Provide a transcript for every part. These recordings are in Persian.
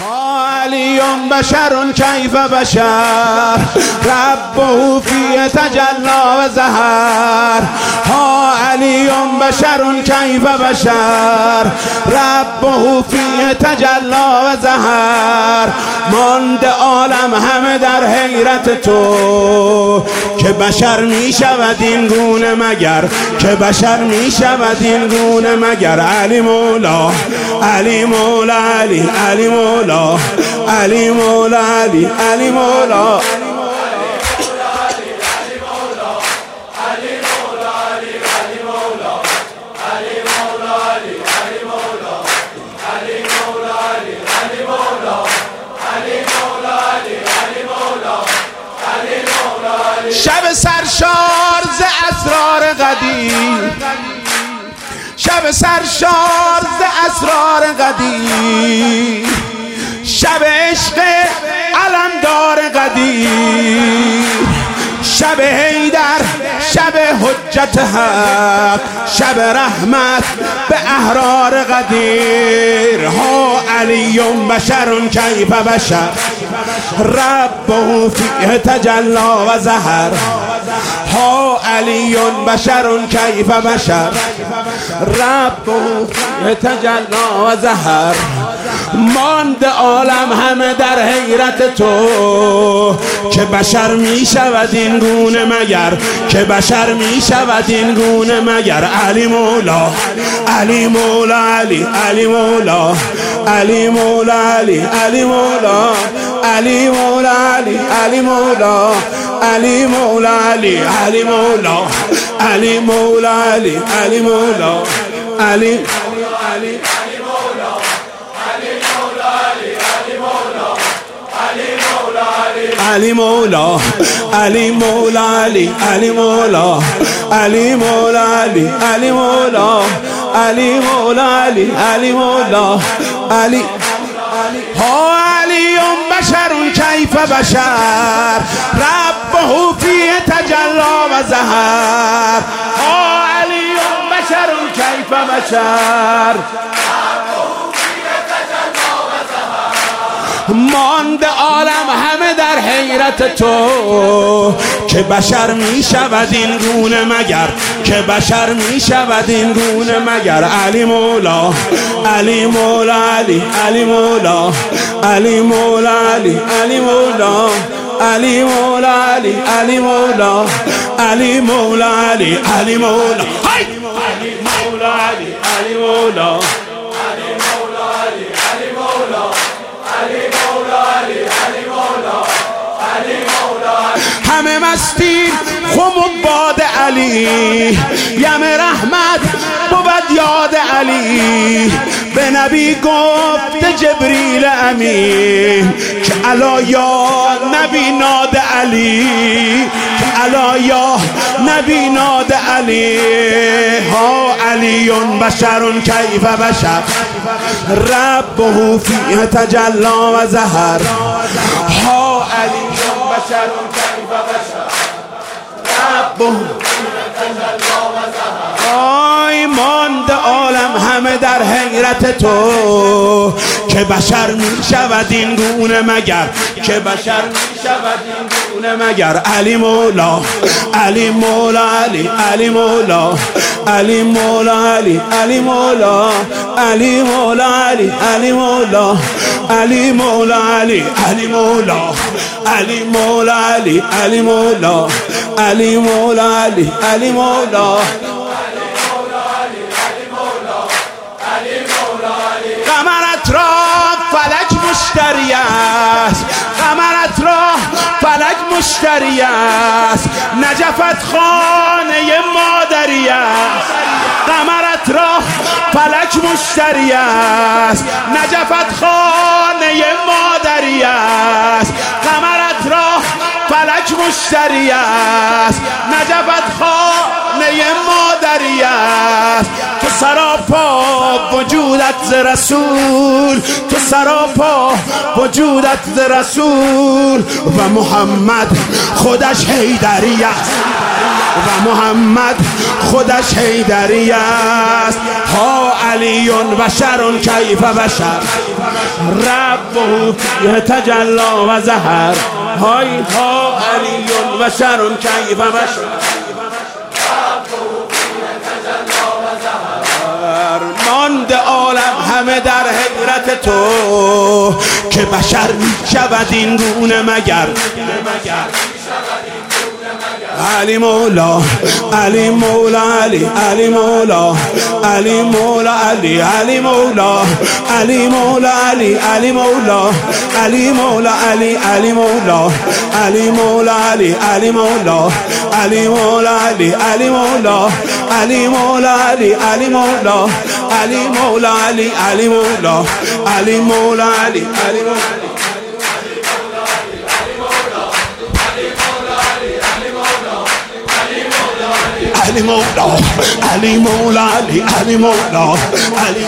علی بشر کیف بشر ربه فی تجلی و ظهر. علی بشر کیف بشر ربه فی تجلی و ظهر. مانده عالم همه در حیرت تو که بشر می شود این گونه مگر، که بشر می شود این گونه مگر. علی مولا علی مولا علی علی مولا علی مولا علی علی مولا شب سرشار ز اسرار قدیم، شب سرشار ز اسرار قدیم، شب عشق علمدار قدیم، شب حیدر، شب حجت حق، شب رحمت به احرار قدیر. علی بشر کیف بشر ربه فیه تجلی و ظهر. علی بشر کیف بشر ربه فیه تجلی و ظهر. مانده عالم همه در حیرت تو که بشر می شود این گونه مگر، که بشر می شود این گونه مگر. علی مولا علی مولا علی علی مولا علی مولا علی علی مولا علی مولا علی علی مولا علی مولا علی علی مولا علی مولا علی علی مولا علی علی علی مولا علی مولا علی علی مولا علی مولا علی علی مولا علی مولا علی علی مولا علی. علی بشر کیف بشر ربه فی تجلی و ظهر. علی بشر کیف بشر مانده عالم همه در حیرت تو که بشر می شود این گونه مگر، که بشر می شود این گونه مگر. علی مولا علی مولا علی علی مولا علی مولا علی علی مولا علی مولا علی علی مولا علی مولا علی علی مولا علی مولا علی علی مولا همه مستیم خم باد علی، یم رحمت بود یاد علی. به نبی گفت جبریل امین که الا یا نبی ناد علی، که الا یا نبی ناد علی. علی بشر کیف بشر ربه فیه تجلی و ظهر. علی بشر کیف بشر ربه مانده عالم همه در حیرت تو که بشر می شود این گونه مگر، که بشر می شود این گونه مگر. علی مولا علی مولا علی علی مولا علی مولا علی علی مولا علی مولا علی علی مولا علی مولا علی علی مولا علی مولا علی علی مولا علی مولا علی علی مولا. قمرت را فلک مشتری است، قمرت را فلک مشتری است. نجفت خانه مادری است، قمرت را فلک مشتری است. نجفت خانه مادری است، قمرت را فلک مشتری است. نجفت خانه مادری است. تو سراپا وجودت ز رسول، تو سراپا وجودت ز رسول. و محمد خودش حیدری است، و محمد خودش حیدری است. ها علی بشر کیف بشر ربه یتجلی و ظهر های ها علی بشر کیف بشر ماند عالم همه در حیرت تو که بشر می شود این گونه مگر علی مولا علی مولا علی علی مولا علی مولا علی علی مولا علی مولا علی علی مولا علی مولا علی علی مولا علی مولا علی علی مولا علی مولا علی علی مولا علی مولا علی علی مولا علی مولا علی علی مولا علی مولا علی علی مولا علی مولا علی مولا علی علی مولا علی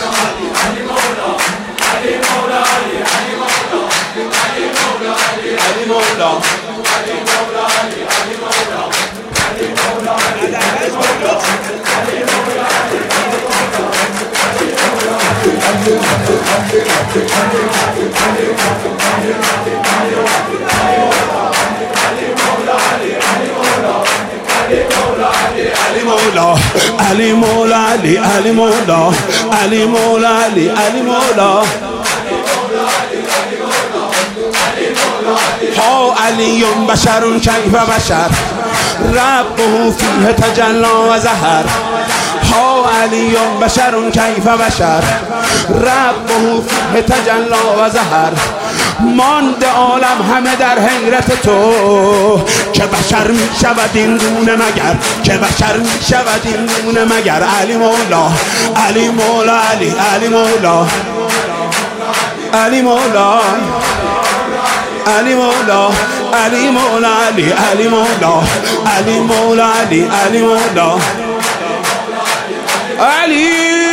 مولا علی مولا علی علی مولا علی مولا علی علی مولا ها علی بشر کیف بشر ربه فیه تجلی و ظهر ها علی بشر کیف بشر ربه فیه تجلی و ظهر ماند عالم همه در حیرت تو که بشر می شود این گونه مگر که بشر می شود این گونه مگر علی مولا علی مولا علی علی مولا علی مولا علی مولا علی مولا علی علی مولا علی مولا علی علی مولا علی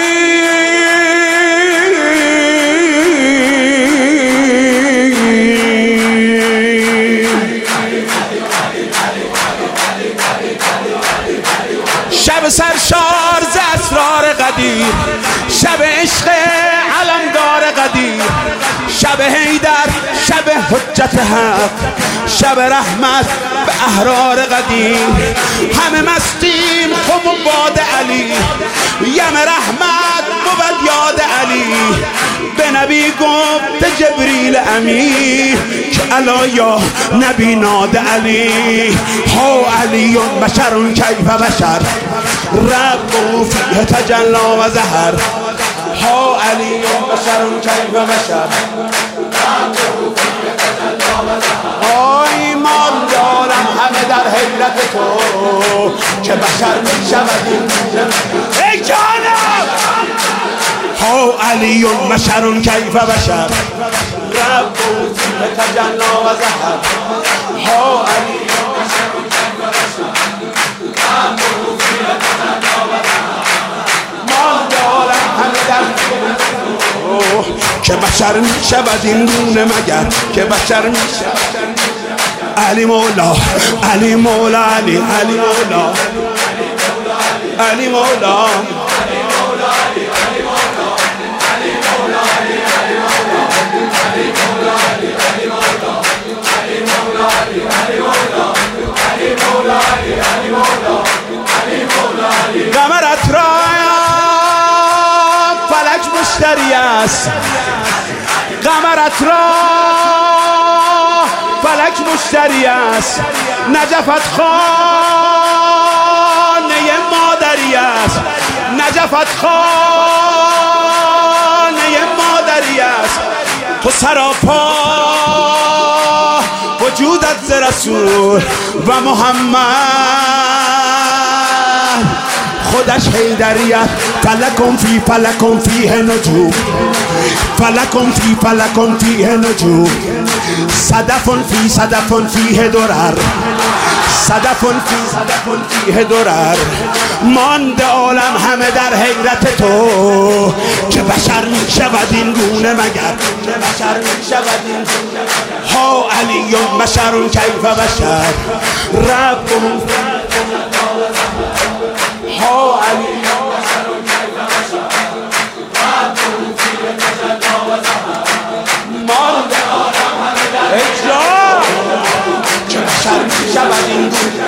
شب سرشار ز اسرار قدیر شب عشق علمدار قدیر شب حیدر شب حجت حق شب رحمت به احرار قدیر همه مستیم خمون باد علی یم رحمت بود یاد علی به نبی گفت جبریل امین که الا یا نبی ناد علی ها علی بشر کیف بشر ربه فیه تجلی و ظهر ها علی بشر کیف بشر آی مان دارم همه در حیرت تو که بشر می شود ای جانم ها علی بشر کیف بشر ربه فیه تجلی و ظهر ها علی که بشر می شود این گونه مگر که بشر می شود علی مولا علی مولا علی علی مولا علی مولا قمرت را فلک مشتری است قمرت را فلک مشتری است نجفت خانه مادری است نجفت خانه مادری است تو سراپا وجودت ز رسول و محمد خودش حیدریت فلکم فی فلکم فیه نجوم فلکم فی فلکم فیه نجوم صدفون فی صدفون فیه درر صدفون فی صدفون فیه درر ماند عالم همه در حیرت تو که بشر می شود این گونه مگر که بشر می شود این گونه ها علی بشر کیف بشر ربهم ها علی بشر کیف بشر شود این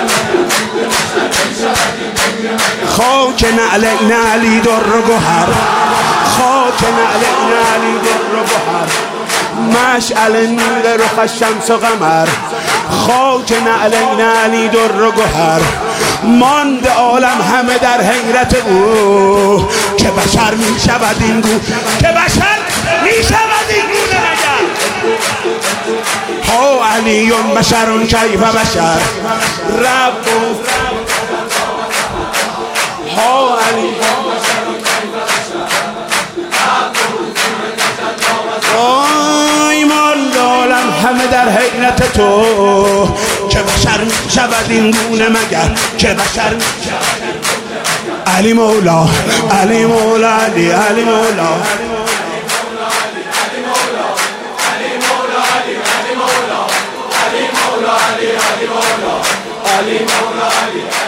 خاک نعلین علی در و گوهر خاک نعلین علی در و گوهر مشعل نور رخ شمس و قمر خاک نعلین علی در و گوهر ماند عالم همه در حیرت او که بشر می شود این گونه که بشر می شود این گونه مگر ها علی بشر کیف بشر رب ها علی ماند عالم همه در حیرت تو که بشر می شود این گونه مگر که بشر می شود علی مولا علی مولا علی علی مولا علی مولا علی